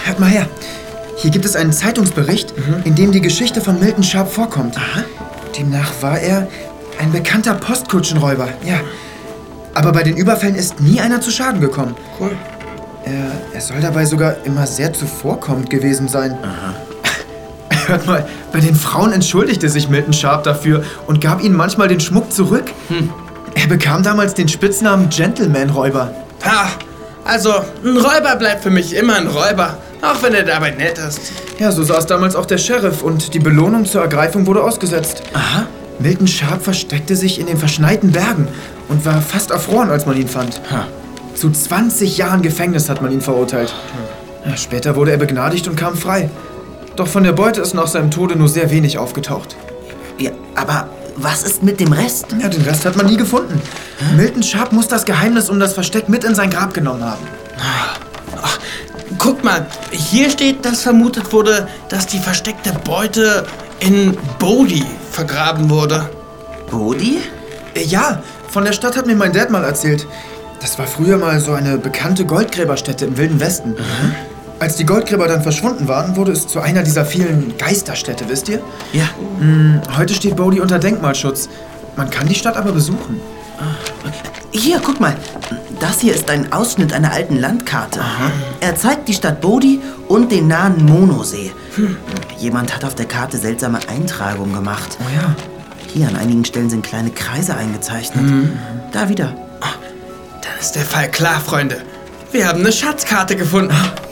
hört mal her. Hier gibt es einen Zeitungsbericht, in dem die Geschichte von Milton Sharp vorkommt. Aha. Demnach war er ein bekannter Postkutschenräuber, ja. Aber bei den Überfällen ist nie einer zu Schaden gekommen. Cool. Er soll dabei sogar immer sehr zuvorkommend gewesen sein. Aha. Hört mal, bei den Frauen entschuldigte sich Milton Sharp dafür und gab ihnen manchmal den Schmuck zurück. Er bekam damals den Spitznamen Gentleman-Räuber. Ha, also ein Räuber bleibt für mich immer ein Räuber, auch wenn er dabei nett ist. Ja, so saß damals auch der Sheriff und die Belohnung zur Ergreifung wurde ausgesetzt. Aha. Milton Sharp versteckte sich in den verschneiten Bergen und war fast erfroren, als man ihn fand. Ha. Zu 20 Jahren Gefängnis hat man ihn verurteilt. Ja, später wurde er begnadigt und kam frei. Doch von der Beute ist nach seinem Tode nur sehr wenig aufgetaucht. Ja, aber was ist mit dem Rest? Ja, den Rest hat man nie gefunden. Milton Sharp muss das Geheimnis um das Versteck mit in sein Grab genommen haben. Ach, guck mal, hier steht, dass vermutet wurde, dass die versteckte Beute in Bodie vergraben wurde. Bodhi? Ja, von der Stadt hat mir mein Dad mal erzählt. Das war früher mal so eine bekannte Goldgräberstätte im Wilden Westen. Als die Goldgräber dann verschwunden waren, wurde es zu einer dieser vielen Geisterstädte, wisst ihr? Ja. Heute steht Bodie unter Denkmalschutz. Man kann die Stadt aber besuchen. Hier, guck mal. Das hier ist ein Ausschnitt einer alten Landkarte. Er zeigt die Stadt Bodhi und den nahen Monosee. Jemand hat auf der Karte seltsame Eintragungen gemacht. Oh ja. Hier an einigen Stellen sind kleine Kreise eingezeichnet. Da wieder. Dann ist der Fall klar, Freunde. Wir haben eine Schatzkarte gefunden.